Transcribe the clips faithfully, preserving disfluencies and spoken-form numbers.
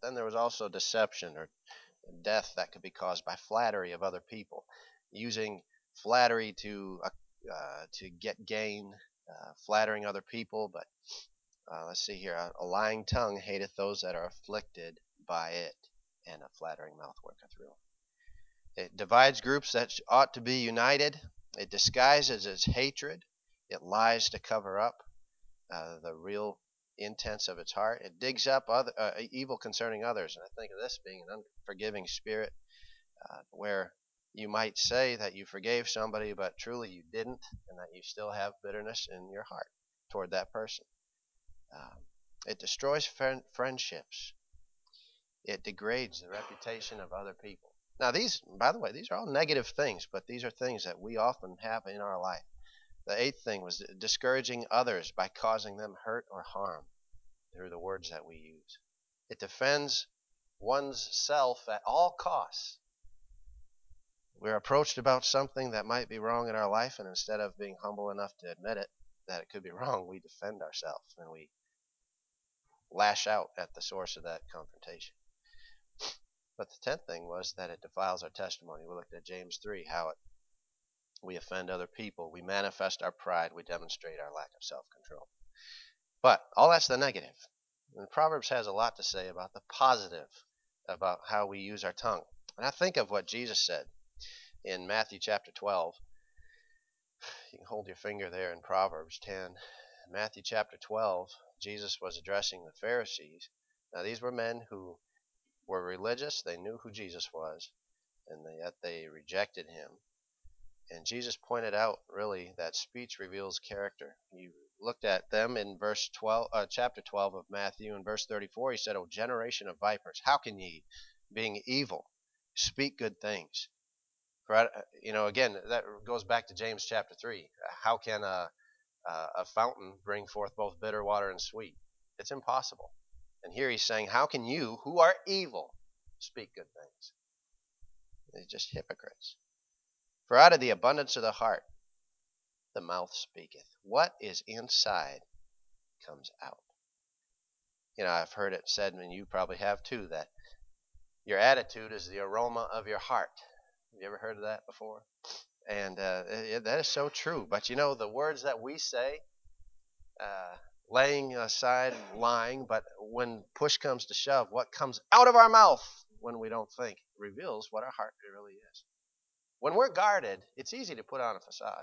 then there was also deception or death that could be caused by flattery of other people, using flattery to uh, uh, to get gain, uh, flattering other people. But uh, let's see here: a, a lying tongue hateth those that are afflicted by it, and a flattering mouth worketh ruin. It divides groups that ought to be united. It disguises its hatred. It lies to cover up uh, the real intents of its heart. It digs up other, uh, evil concerning others. And I think of this being an unforgiving spirit, uh, where you might say that you forgave somebody, but truly you didn't, and that you still have bitterness in your heart toward that person. Um, it destroys friend- friendships. It degrades the reputation of other people. Now, these, by the way, these are all negative things, but these are things that we often have in our life. The eighth thing was discouraging others by causing them hurt or harm through the words that we use. It defends one's self at all costs. We're approached about something that might be wrong in our life, and instead of being humble enough to admit it, that it could be wrong, we defend ourselves and we lash out at the source of that confrontation. But the tenth thing was that it defiles our testimony. We looked at James three, how it we offend other people, we manifest our pride, we demonstrate our lack of self-control. But all that's the negative. And Proverbs has a lot to say about the positive, about how we use our tongue. And I think of what Jesus said in Matthew chapter twelve. You can hold your finger there in Proverbs ten. Matthew chapter twelve, Jesus was addressing the Pharisees. Now these were men who were religious, they knew who Jesus was, and yet they rejected him. And Jesus pointed out, really, that speech reveals character. You looked at them in verse twelve, uh, chapter twelve of Matthew, in verse thirty-four. He said, "O generation of vipers, how can ye, being evil, speak good things?" For you know, again, that goes back to James chapter three. How can a a fountain bring forth both bitter water and sweet? It's impossible. And here he's saying, how can you, who are evil, speak good things? They're just hypocrites. For out of the abundance of the heart, the mouth speaketh. What is inside comes out. You know, I've heard it said, and you probably have too, that your attitude is the aroma of your heart. Have you ever heard of that before? And uh, it, that is so true. But you know, the words that we say, uh, laying aside lying, but when push comes to shove, what comes out of our mouth when we don't think reveals what our heart really is. When we're guarded, it's easy to put on a facade.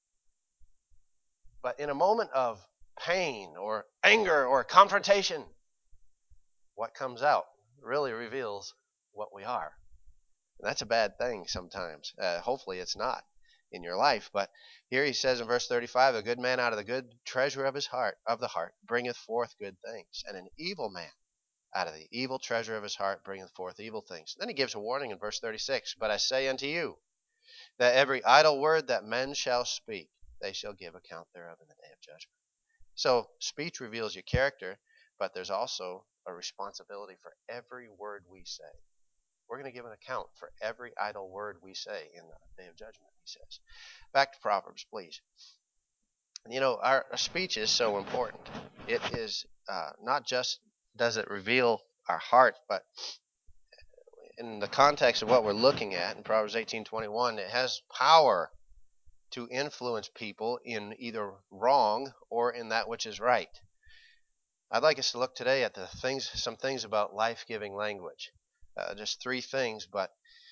But in a moment of pain or anger or confrontation, what comes out really reveals what we are. And that's a bad thing sometimes. Uh, hopefully it's not in your life. But here he says in verse thirty-five, a good man out of the good treasure of his heart, of the heart, bringeth forth good things. And an evil man out of the evil treasure of his heart bringeth forth evil things. Then he gives a warning in verse thirty-six, but I say unto you, that every idle word that men shall speak, they shall give account thereof in the day of judgment. So speech reveals your character, but there's also a responsibility for every word we say. We're going to give an account for every idle word we say in the day of judgment, he says. Back to Proverbs, please. You know, our, our speech is so important. It is uh, not just does it reveal our heart, but in the context of what we're looking at in Proverbs eighteen twenty-one, it has power to influence people in either wrong or in that which is right. I'd like us to look today at the things, some things about life-giving language. Uh, just three things, but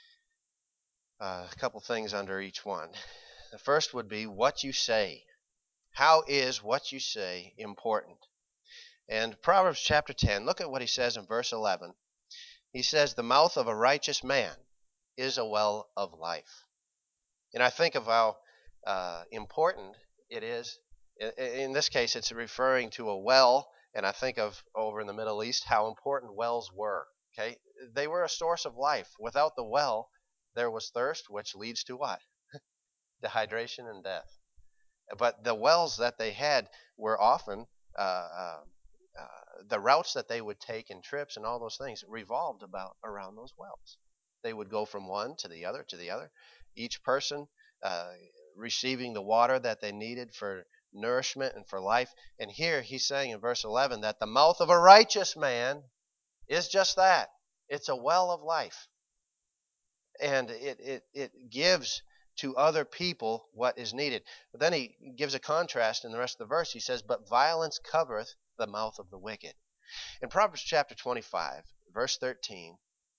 uh, a couple things under each one. The first would be what you say. How is what you say important? And Proverbs chapter ten, look at what he says in verse eleven. He says, the mouth of a righteous man is a well of life. And I think of how uh, important it is. In, in this case, it's referring to a well, and I think of over in the Middle East how important wells were. Okay, they were a source of life. Without the well, there was thirst, which leads to what? Dehydration and death. But the wells that they had were often uh, uh, uh, the routes that they would take in trips and all those things revolved about around those wells. They would go from one to the other to the other. Each person uh, receiving the water that they needed for nourishment and for life. And here he's saying in verse eleven that the mouth of a righteous man is just that. It's a well of life. And it, it, it gives to other people what is needed. But then he gives a contrast in the rest of the verse. He says, but violence covereth the mouth of the wicked. In Proverbs chapter twenty-five, verse thirteen,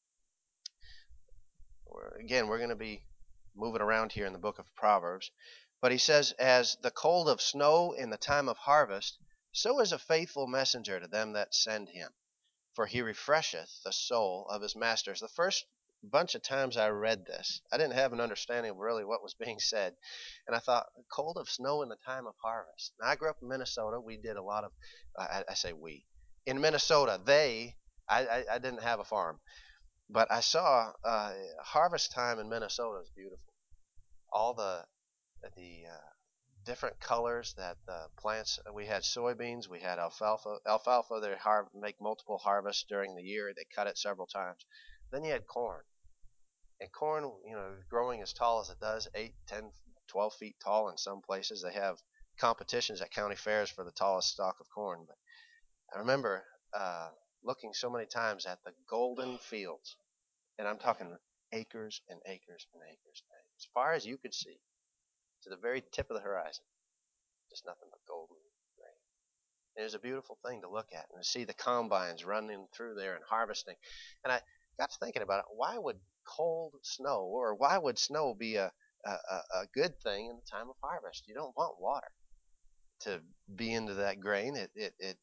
again, we're going to be moving around here in the book of Proverbs, but he says, as the cold of snow in the time of harvest, so is a faithful messenger to them that send him. For he refresheth the soul of his masters. The first bunch of times I read this, I didn't have an understanding of really what was being said. And I thought, cold of snow in the time of harvest. Now, I grew up in Minnesota. We did a lot of, I, I say we. In Minnesota, they, I, I, I didn't have a farm. But I saw uh, harvest time in Minnesota is beautiful. All the the uh, different colors that the plants. We had soybeans, we had alfalfa. Alfalfa, they har- make multiple harvests during the year. They cut it several times. Then you had corn, and corn, you know, growing as tall as it does, eight, ten, twelve feet tall in some places. They have competitions at county fairs for the tallest stalk of corn. But I remember uh, looking so many times at the golden fields, and I'm talking acres and acres and acres and acres, as far as you could see, to the very tip of the horizon, just nothing but golden grain. It was a beautiful thing to look at and to see the combines running through there and harvesting. And I got to thinking about it. Why would cold snow, or why would snow be a, a, a good thing in the time of harvest? You don't want water to be into that grain. It, it, it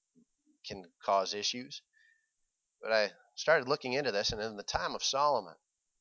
can cause issues. But I started looking into this, and in the time of Solomon,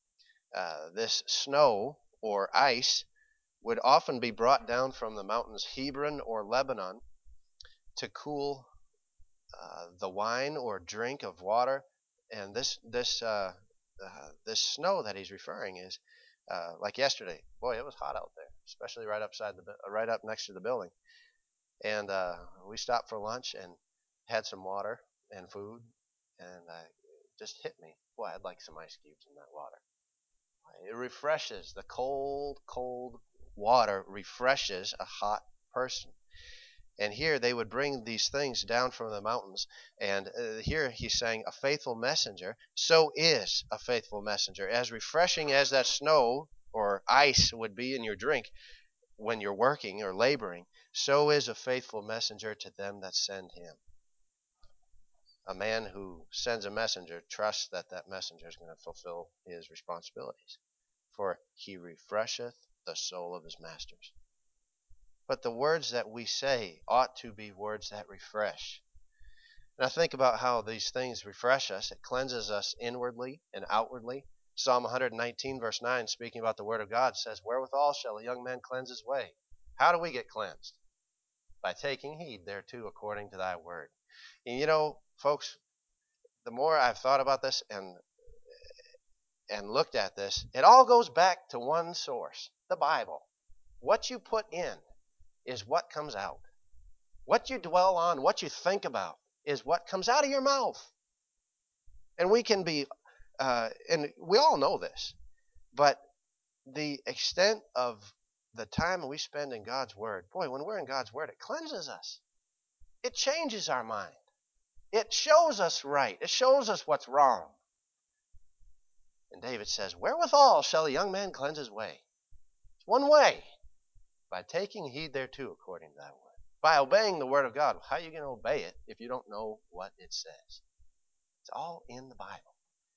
uh, this snow or ice would often be brought down from the mountains Hebron or Lebanon to cool uh, the wine or drink of water. And this this uh, uh, this snow that he's referring is uh, like yesterday. Boy, it was hot out there, especially right upside the right up next to the building. And uh, we stopped for lunch and had some water and food, and uh, it just hit me. Boy, I'd like some ice cubes in that water. It refreshes. The cold, cold water refreshes a hot person. And here they would bring these things down from the mountains. And uh, here he's saying, a faithful messenger. So is a faithful messenger. As refreshing as that snow or ice would be in your drink when you're working or laboring, so is a faithful messenger to them that send him. A man who sends a messenger trusts that that messenger is going to fulfill his responsibilities. For he refresheth the soul of his masters. But the words that we say ought to be words that refresh. And I think about how these things refresh us. It cleanses us inwardly and outwardly. Psalm one nineteen, verse nine, speaking about the Word of God, says, wherewithal shall a young man cleanse his way? How do we get cleansed? By taking heed thereto according to thy word. And you know, folks, the more I've thought about this and and looked at this, it all goes back to one source, the Bible. What you put in is what comes out. What you dwell on, what you think about, is what comes out of your mouth. And we can be, uh, and we all know this, but the extent of the time we spend in God's Word, boy, when we're in God's Word, it cleanses us. It changes our mind. It shows us right. It shows us what's wrong. And David says, wherewithal shall a young man cleanse his way? It's one way, by taking heed thereto according to thy word. By obeying the word of God. How are you going to obey it if you don't know what it says? It's all in the Bible.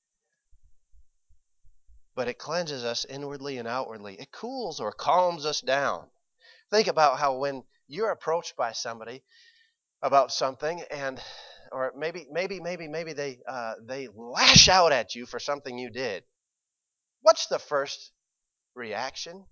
But it cleanses us inwardly and outwardly. It cools or calms us down. Think about how when you're approached by somebody about something, and or maybe maybe maybe maybe they uh, they lash out at you for something you did. What's the first reaction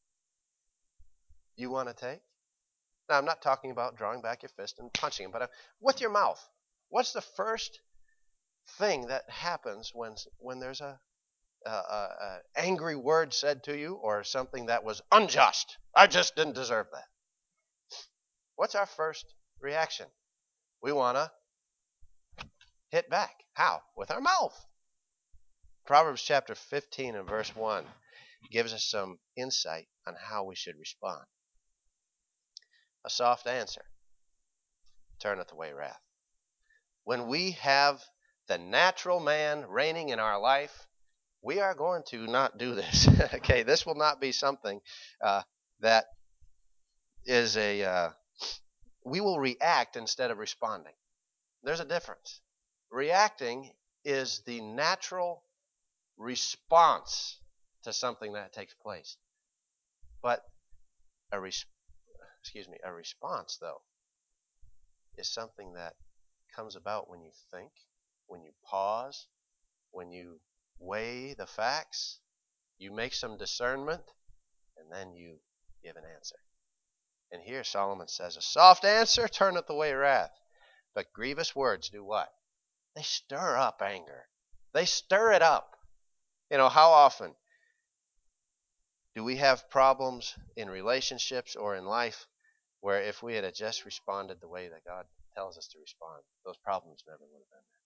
you want to take? Now, I'm not talking about drawing back your fist and punching him, but uh, with your mouth. What's the first thing that happens when when there's a, a, a, a angry word said to you, or something that was unjust? I just didn't deserve that. What's our first reaction? We want to hit back. How? With our mouth. Proverbs chapter fifteen and verse one gives us some insight on how we should respond. A soft answer turneth away wrath. When we have the natural man reigning in our life, we are going to not do this. Okay, this will not be something uh, that is a, uh, we will react instead of responding. There's a difference. Reacting is the natural response to something that takes place. But a res- excuse me, a response though is something that comes about when you think, when you pause, when you weigh the facts, you make some discernment, and then you give an answer. And here Solomon says, a soft answer turneth away wrath, but grievous words do what? They stir up anger. They stir it up. You know, how often do we have problems in relationships or in life where if we had just responded the way that God tells us to respond, those problems never would have been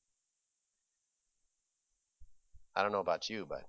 there? I don't know about you, but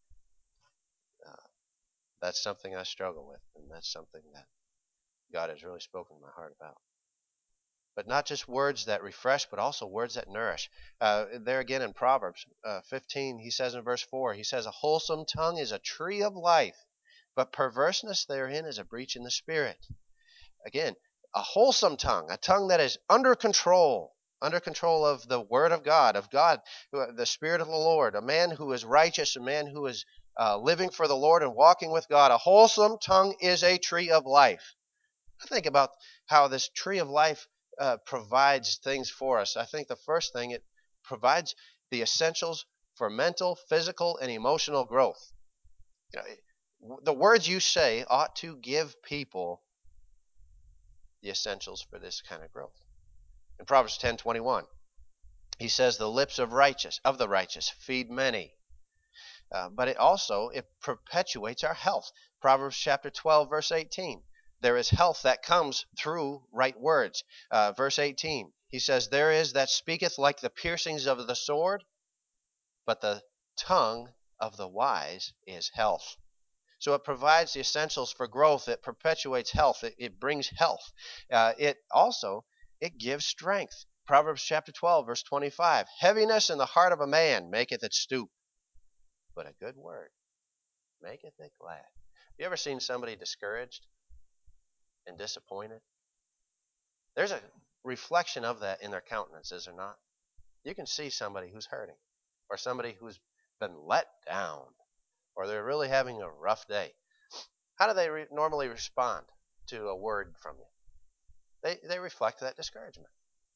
uh, that's something I struggle with, and that's something that God has really spoken to my heart about. But not just words that refresh, but also words that nourish. Uh, there again in Proverbs uh, fifteen, he says in verse four, he says, a wholesome tongue is a tree of life, but perverseness therein is a breach in the spirit. Again, a wholesome tongue, a tongue that is under control, under control of the Word of God, of God, the Spirit of the Lord, a man who is righteous, a man who is uh, living for the Lord and walking with God. A wholesome tongue is a tree of life. I think about how this tree of life uh, provides things for us. I think the first thing, it provides the essentials for mental, physical, and emotional growth. You know, the words you say ought to give people the essentials for this kind of growth. In Proverbs ten twenty-one, he says, the lips of righteous, of the righteous, feed many. Uh, but it also, it perpetuates our health. Proverbs chapter twelve, verse eighteen. There is health that comes through right words. Uh, verse eighteen, he says, there is that speaketh like the piercings of the sword, but the tongue of the wise is health. So it provides the essentials for growth. It perpetuates health. It, it brings health. Uh, it also, it gives strength. Proverbs chapter twelve, verse twenty-five. Heaviness in the heart of a man maketh it stoop, but a good word maketh it glad. You ever seen somebody discouraged and disappointed? There's a reflection of that in their countenance, is there not? You can see somebody who's hurting, or somebody who's been let down, or they're really having a rough day. How do they re- normally respond to a word from you? They, they reflect that discouragement.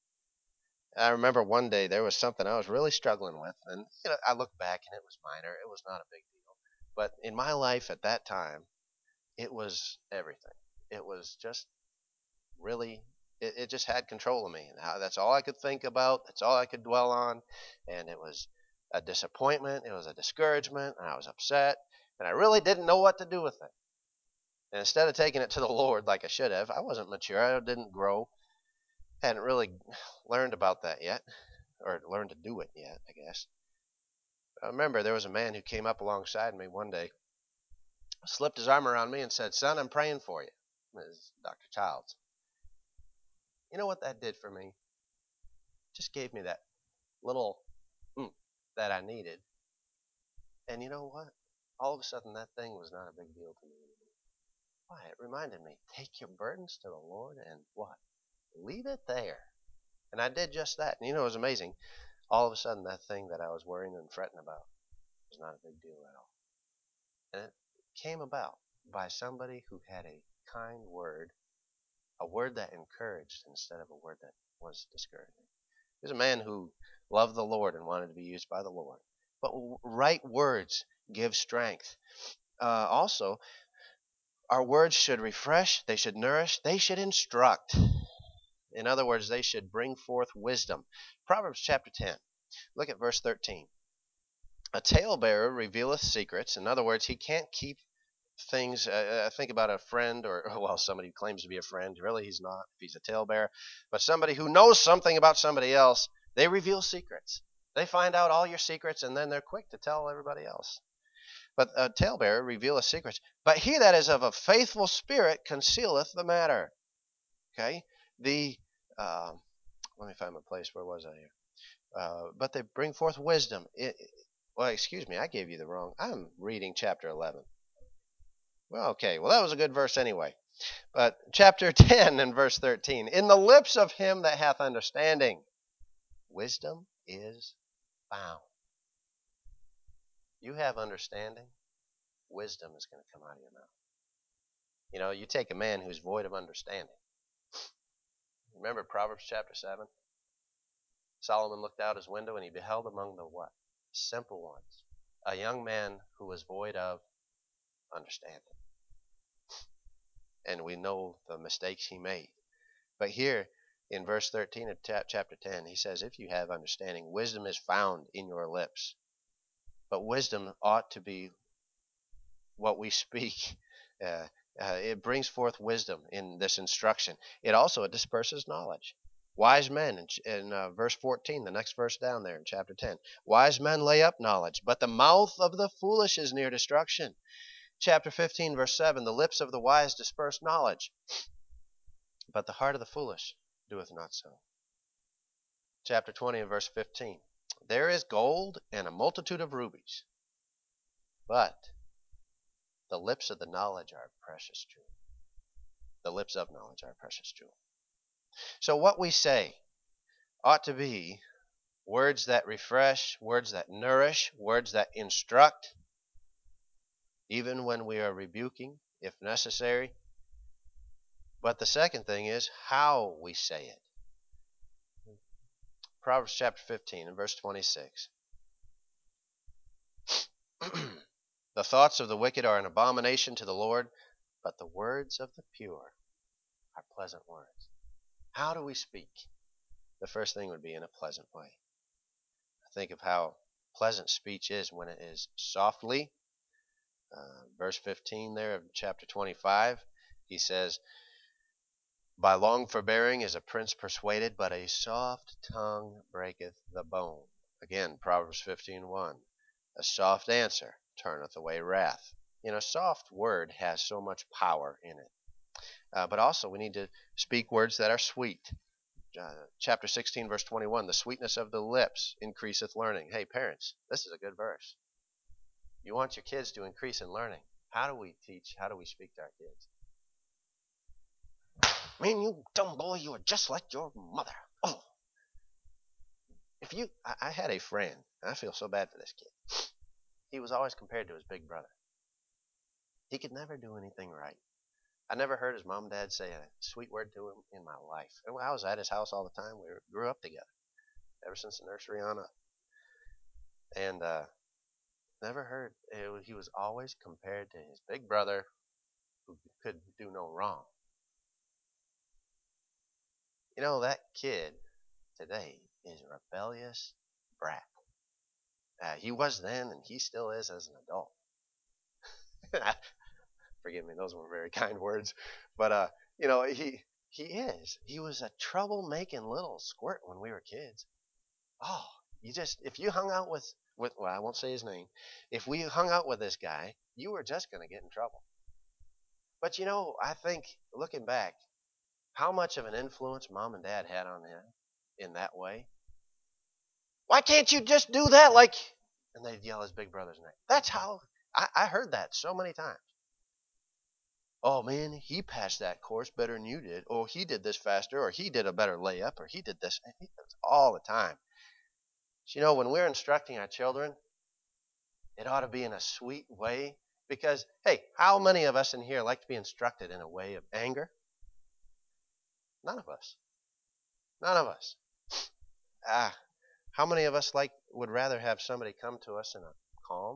I remember one day there was something I was really struggling with, and you know, I look back and it was minor. It was not a big deal. But in my life at that time, it was everything. It was just really, it, it just had control of me. And how, that's all I could think about. That's all I could dwell on. And it was a disappointment. It was a discouragement. And I was upset. And I really didn't know what to do with it. And instead of taking it to the Lord like I should have, I wasn't mature. I didn't grow. Hadn't really learned about that yet, or learned to do it yet, I guess. I remember there was a man who came up alongside me one day, slipped his arm around me and said, son, I'm praying for you. This is Doctor Childs. You know what that did for me? Just gave me that little mm, that I needed. And you know what? All of a sudden, that thing was not a big deal to me anymore. Why? It reminded me, take your burdens to the Lord and what? Leave it there. And I did just that. And you know, it was amazing. All of a sudden, that thing that I was worrying and fretting about was not a big deal at all. And it came about by somebody who had a kind word, a word that encouraged instead of a word that was discouraging. He was a man who loved the Lord and wanted to be used by the Lord. But right words give strength. Uh, also, our words should refresh, they should nourish, they should instruct. In other words, they should bring forth wisdom. Proverbs chapter ten, look at verse thirteen. A talebearer revealeth secrets. In other words, he can't keep things. Uh, think about a friend, or well, somebody who claims to be a friend. Really, he's not if he's a talebearer. But somebody who knows something about somebody else, they reveal secrets. They find out all your secrets, and then they're quick to tell everybody else. But a talebearer revealeth secrets. But he that is of a faithful spirit concealeth the matter. Okay, the uh, let me find my place. Where was I here? Uh, but they bring forth wisdom. It, well, excuse me, I gave you the wrong. I'm reading chapter eleven. Well, okay, well, that was a good verse anyway. But chapter ten and verse thirteen, in the lips of him that hath understanding, wisdom is found. You have understanding, wisdom is going to come out of your mouth. You know, you take a man who's void of understanding. Remember Proverbs chapter seven? Solomon looked out his window and he beheld among the what? Simple ones. A young man who was void of understanding. And we know the mistakes he made. But here in verse thirteen of chapter ten, he says, if you have understanding, wisdom is found in your lips. But wisdom ought to be what we speak. Uh, uh, it brings forth wisdom in this instruction. It also disperses knowledge. Wise men, in, in uh, verse fourteen, the next verse down there in chapter ten, wise men lay up knowledge, but the mouth of the foolish is near destruction. Chapter fifteen, verse seven, the lips of the wise disperse knowledge, but the heart of the foolish doeth not so. Chapter twenty and verse fifteen, there is gold and a multitude of rubies, but the lips of the knowledge are precious jewel. The lips of knowledge are precious jewel. So what we say ought to be words that refresh, words that nourish, words that instruct, even when we are rebuking, if necessary. But the second thing is how we say it. Proverbs chapter fifteen and verse twenty-six. The thoughts of the wicked are an abomination to the Lord, but the words of the pure are pleasant words. How do we speak? The first thing would be in a pleasant way. Think of how pleasant speech is when it is softly. Uh, verse fifteen there of chapter twenty-five, he says, by long forbearing is a prince persuaded, but a soft tongue breaketh the bone. Again, Proverbs fifteen one, a soft answer turneth away wrath. You know, soft word has so much power in it. Uh, but also we need to speak words that are sweet. Uh, chapter sixteen, verse twenty-one, the sweetness of the lips increaseth learning. Hey, parents, this is a good verse. You want your kids to increase in learning. How do we teach? How do we speak to our kids? Man, you dumb boy, you are just like your mother. Oh. If you, I, I had a friend, and I feel so bad for this kid. He was always compared to his big brother. He could never do anything right. I never heard his mom and dad say a sweet word to him in my life. And I was at his house all the time. We were, grew up together ever since the nursery on up. And uh, never heard. It, he was always compared to his big brother who could do no wrong. You know, that kid today is a rebellious brat. Uh, he was then, and he still is as an adult. Forgive me, those were very kind words. But, uh, you know, he he is. He was a troublemaking little squirt when we were kids. Oh, you just, if you hung out with, with, well, I won't say his name. If we hung out with this guy, you were just going to get in trouble. But, you know, I think, looking back, how much of an influence mom and dad had on him in that way. Why can't you just do that like, and they'd yell his big brother's name. That's how, I, I heard that so many times. Oh man, he passed that course better than you did. Or he did this faster, or he did a better layup, or he did this. It's all the time. So, you know, when we're instructing our children, it ought to be in a sweet way. Because, hey, how many of us in here like to be instructed in a way of anger? None of us. None of us. Ah, how many of us like would rather have somebody come to us in a calm,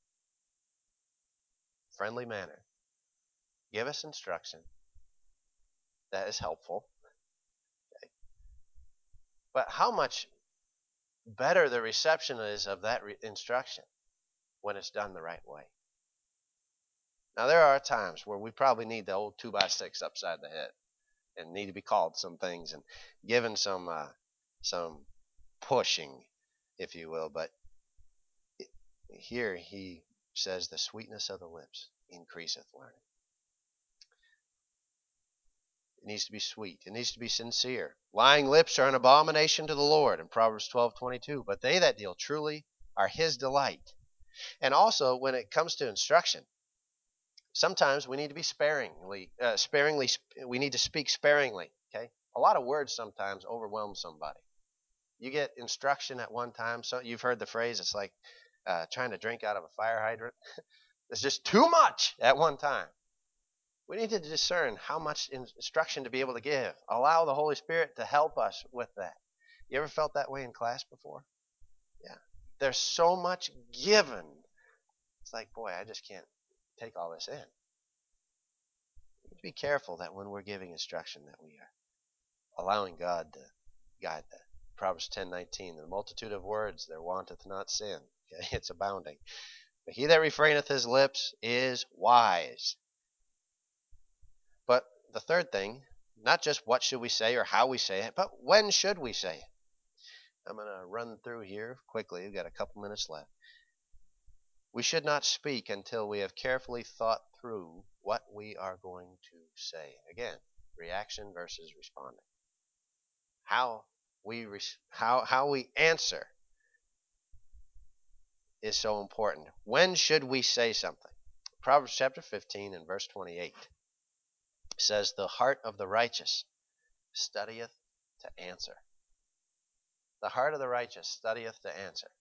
friendly manner, give us instruction that is helpful, okay. But how much better the reception is of that re- instruction when it's done the right way. Now, there are times where we probably need the old two by six upside the head and need to be called some things and given some uh, some pushing, if you will. But it, here he says, the sweetness of the lips increaseth learning. It needs to be sweet. It needs to be sincere. Lying lips are an abomination to the Lord in Proverbs twelve twenty-two. But they that deal truly are his delight. And also, when it comes to instruction, sometimes we need to be sparingly, uh, sparingly, we need to speak sparingly. Okay, a lot of words sometimes overwhelm somebody. You get instruction at one time. So you've heard the phrase, it's like uh, trying to drink out of a fire hydrant. It's just too much at one time. We need to discern how much instruction to be able to give. Allow the Holy Spirit to help us with that. You ever felt that way in class before? Yeah. There's so much given. It's like, boy, I just can't take all this in. We need to be careful that when we're giving instruction that we are allowing God to guide that. Proverbs ten nineteen, the multitude of words there wanteth not sin. Okay? It's abounding. But he that refraineth his lips is wise. But the third thing, not just what should we say or how we say it, but when should we say it? I'm going to run through here quickly. We've got a couple minutes left. We should not speak until we have carefully thought through what we are going to say. Again, reaction versus responding. How we how how we answer is so important. When should we say something? Proverbs chapter fifteen and verse twenty-eight says, "The heart of the righteous studieth to answer." The heart of the righteous studieth to answer.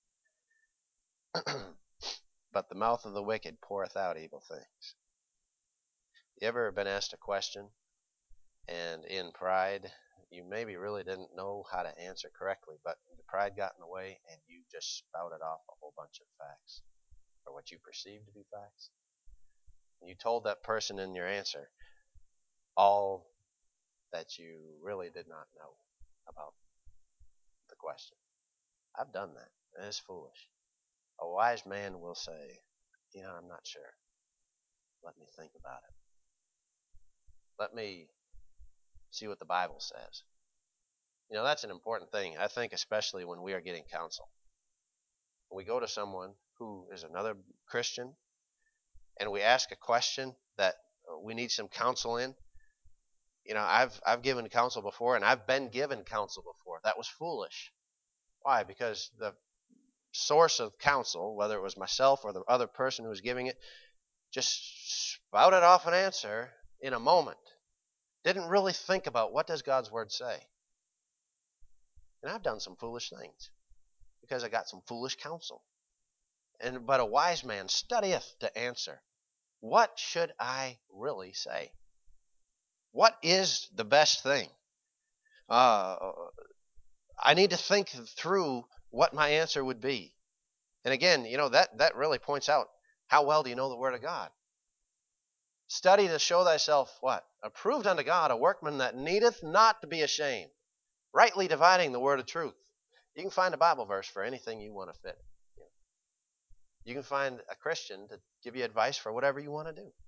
But the mouth of the wicked poureth out evil things. You ever been asked a question and in pride you maybe really didn't know how to answer correctly, but the pride got in the way and you just spouted off a whole bunch of facts, or what you perceived to be facts? You told that person in your answer all that you really did not know about the question. I've done that. It is foolish. A wise man will say, you know, I'm not sure. Let me think about it. Let me see what the Bible says. You know, that's an important thing. I think especially when we are getting counsel. When we go to someone who is another Christian and we ask a question that we need some counsel in. You know, I've I've given counsel before, and I've been given counsel before. That was foolish. Why? Because the source of counsel, whether it was myself or the other person who was giving it, just spouted off an answer in a moment. Didn't really think about what does God's word say. And I've done some foolish things because I got some foolish counsel. And but a wise man studieth to answer. What should I really say? What is the best thing? Uh, I need to think through what my answer would be. And again, you know, that, that really points out how well do you know the Word of God? Study to show thyself what? Approved unto God, a workman that needeth not to be ashamed, rightly dividing the word of truth. You can find a Bible verse for anything you want to fit. You can find a Christian to give you advice for whatever you want to do.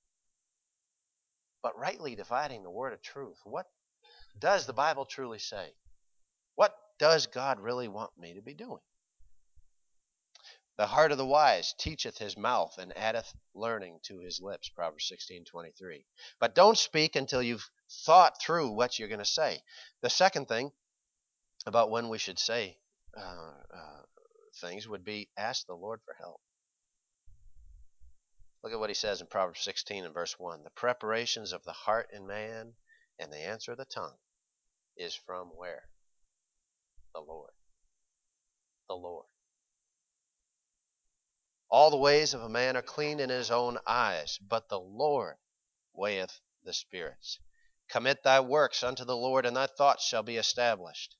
But rightly dividing the word of truth, what does the Bible truly say? What does God really want me to be doing? The heart of the wise teacheth his mouth, and addeth learning to his lips. Proverbs sixteen twenty-three. But don't speak until you've thought through what you're going to say. The second thing about when we should say uh, uh, things would be ask the Lord for help. Look at what he says in Proverbs sixteen and verse one. The preparations of the heart in man and the answer of the tongue is from where? The Lord. The Lord. All the ways of a man are clean in his own eyes, but the Lord weigheth the spirits. Commit thy works unto the Lord, and thy thoughts shall be established.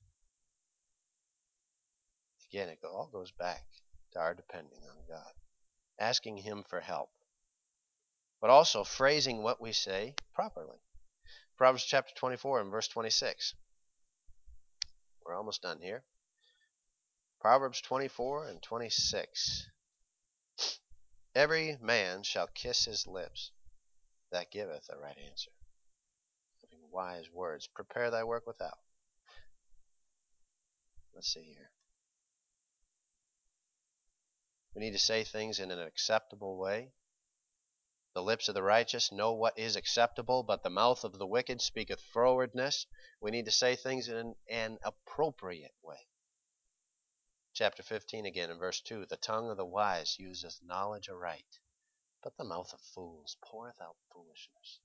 Again, it all goes back to our depending on God, asking him for help, but also phrasing what we say properly. Proverbs chapter twenty-four and verse twenty-six. We're almost done here. Proverbs twenty-four and twenty-six. Every man shall kiss his lips that giveth a right answer. Having wise words. Prepare thy work without. Let's see here. We need to say things in an acceptable way. The lips of the righteous know what is acceptable, but the mouth of the wicked speaketh frowardness. We need to say things in an appropriate way. Chapter fifteen again in verse two. The tongue of the wise useth knowledge aright, but the mouth of fools poureth out foolishness.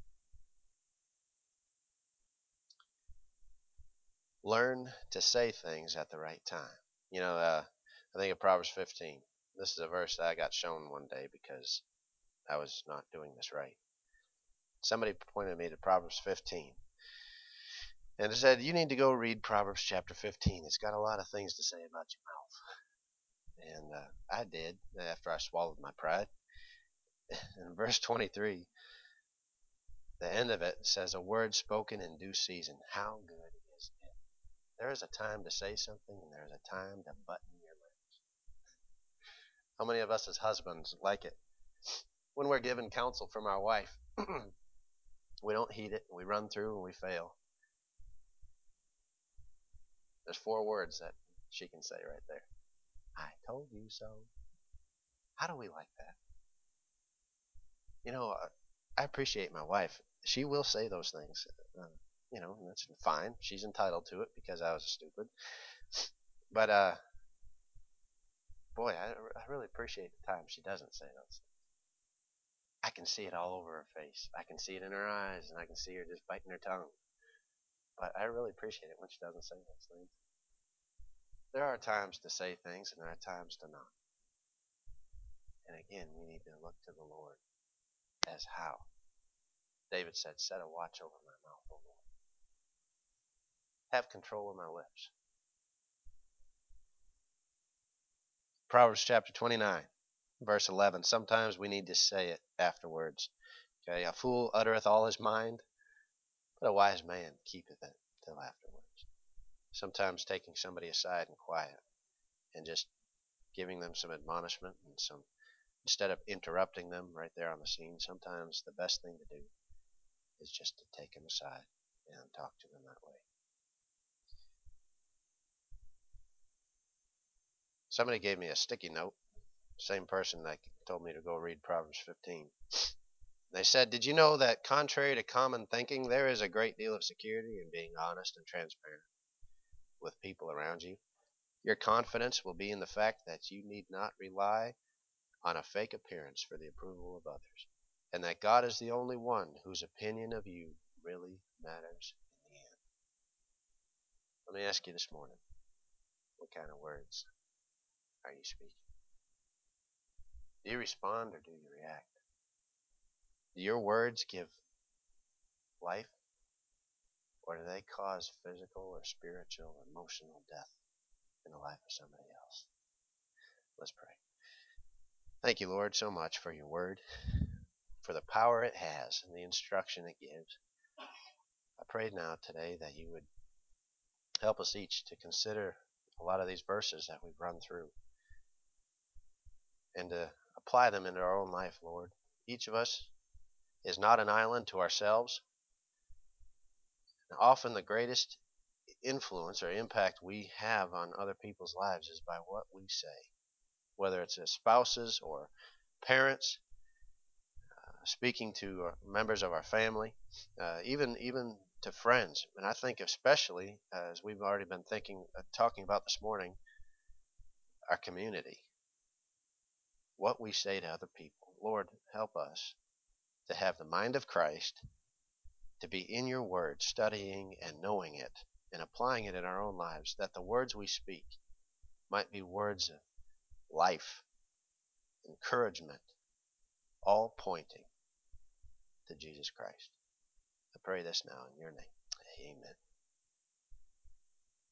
Learn to say things at the right time. You know, uh, I think of Proverbs fifteen. This is a verse that I got shown one day because I was not doing this right. Somebody pointed me to Proverbs fifteen and it said, you need to go read Proverbs chapter fifteen. It's got a lot of things to say about your mouth. And uh, I did after I swallowed my pride. In verse twenty-three, the end of it says, a word spoken in due season. How good is it? There is a time to say something, and there is a time to button your lips. How many of us as husbands like it? When we're given counsel from our wife, we don't heed it, and we run through and we fail. There's four words that she can say right there. I told you so. How do we like that? You know, uh, I appreciate my wife. She will say those things. Uh, you know, and that's fine. She's entitled to it because I was stupid. But, uh, boy, I, I really appreciate the time she doesn't say those things. I can see it all over her face. I can see it in her eyes, and I can see her just biting her tongue. But I really appreciate it when she doesn't say those things. There are times to say things, and there are times to not. And again, we need to look to the Lord as how. David said, set a watch over my mouth, O Lord. Have control of my lips. Proverbs chapter twenty-nine, verse eleven. Sometimes we need to say it afterwards. Okay, a fool uttereth all his mind, but a wise man keepeth it till afterwards. Sometimes taking somebody aside in quiet and just giving them some admonishment and some, instead of interrupting them right there on the scene, sometimes the best thing to do is just to take them aside and talk to them that way. Somebody gave me a sticky note, same person that told me to go read Proverbs fifteen. They said, did you know that contrary to common thinking, there is a great deal of security in being honest and transparent with people around you? Your confidence will be in the fact that you need not rely on a fake appearance for the approval of others, and that God is the only one whose opinion of you really matters in the end. Let me ask you this morning, what kind of words are you speaking? Do you respond or do you react? Do your words give life, or do they cause physical or spiritual or emotional death in the life of somebody else? Let's pray. Thank you, Lord, so much for your word, for the power it has and the instruction it gives. I pray now today that you would help us each to consider a lot of these verses that we've run through and to apply them into our own life, Lord. Each of us is not an island to ourselves. And often the greatest influence or impact we have on other people's lives is by what we say, whether it's as spouses or parents, uh, speaking to members of our family, uh, even even to friends. And I think especially, uh, as we've already been thinking, uh, talking about this morning, our community, what we say to other people. Lord, help us to have the mind of Christ, to be in your word, studying and knowing it and applying it in our own lives, that the words we speak might be words of life, encouragement, all pointing to Jesus Christ. I pray this now in your name. Amen.